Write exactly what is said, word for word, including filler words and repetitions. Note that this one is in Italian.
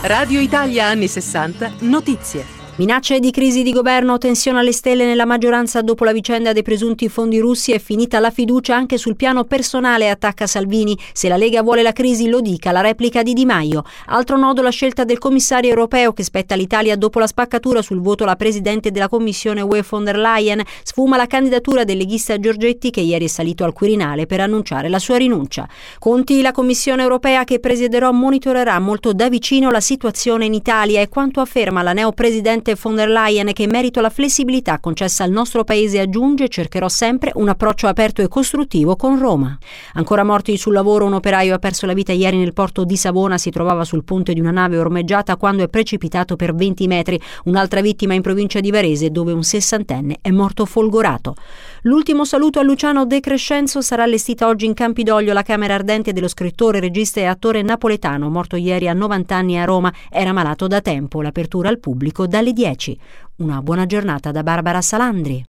Radio Italia anni sessanta, notizie. Minacce di crisi di governo, tensione alle stelle nella maggioranza dopo la vicenda dei presunti fondi russi. È finita la fiducia anche sul piano personale, attacca Salvini. Se la Lega vuole la crisi lo dica, la replica di Di Maio. Altro nodo la scelta del commissario europeo che spetta all'Italia dopo la spaccatura sul voto alla presidente della commissione U E von der Leyen. Sfuma la candidatura del leghista Giorgetti che ieri è salito al Quirinale per annunciare la sua rinuncia. Conti, la Commissione europea che presiederò monitorerà molto da vicino la situazione in Italia e quanto afferma la neopresidente von der Leyen, che in merito alla flessibilità concessa al nostro paese aggiunge: cercherò sempre un approccio aperto e costruttivo con Roma. Ancora morti sul lavoro, un operaio ha perso la vita ieri nel porto di Savona, si trovava sul ponte di una nave ormeggiata quando è precipitato per venti metri. Un'altra vittima in provincia di Varese dove un sessantenne è morto folgorato. L'ultimo saluto a Luciano De Crescenzo. Sarà allestita oggi in Campidoglio la camera ardente dello scrittore, regista e attore napoletano, morto ieri a novanta anni a Roma. Era malato da tempo. L'apertura al pubblico dalle dieci. Una buona giornata da Barbara Salandri.